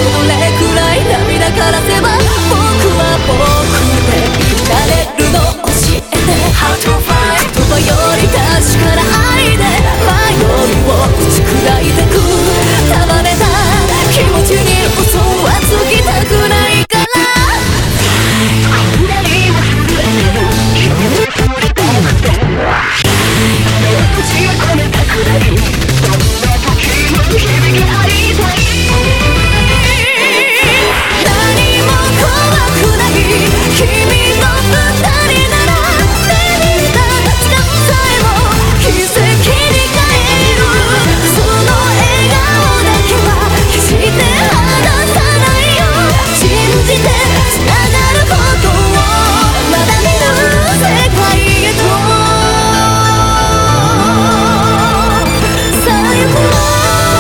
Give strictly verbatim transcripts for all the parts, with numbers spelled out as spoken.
どれくらい涙からせば僕は僕でいられるの教えて How to find 言葉より確かな愛で迷いを打ち砕いてく束ねた気持ちに嘘はつきたくないから何も震えてる君の声で口を込めたくらいそんな時も君がありたい何も怖くない君と二人なら目にした時間さえも奇跡に変えるその笑顔だけは決して離さないよ信じて繋がることをまだ見ぬ世界へとさよなら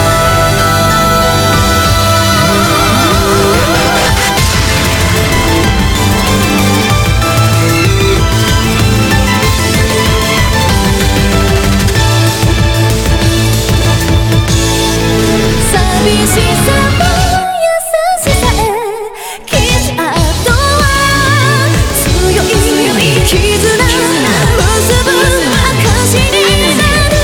寂しさも優しさへ傷跡は強い絆結ぶ証になる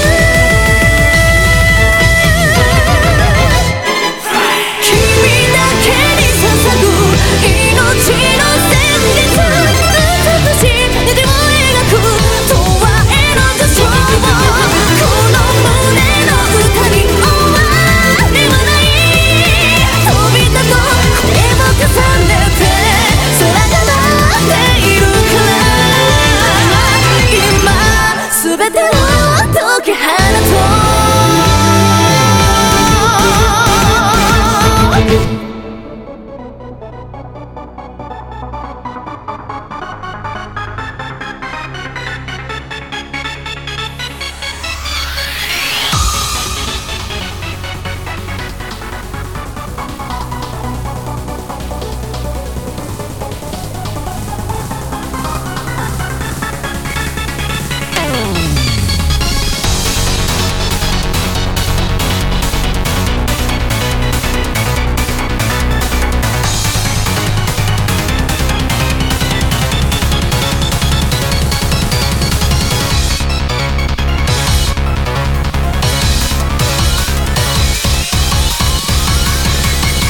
君だけに捧ぐ命の旋律美しい虹を描く永遠の女性をこの胸の歌に終わりはない飛び立とう声を重ねて空が待っているから今全てを解き放とう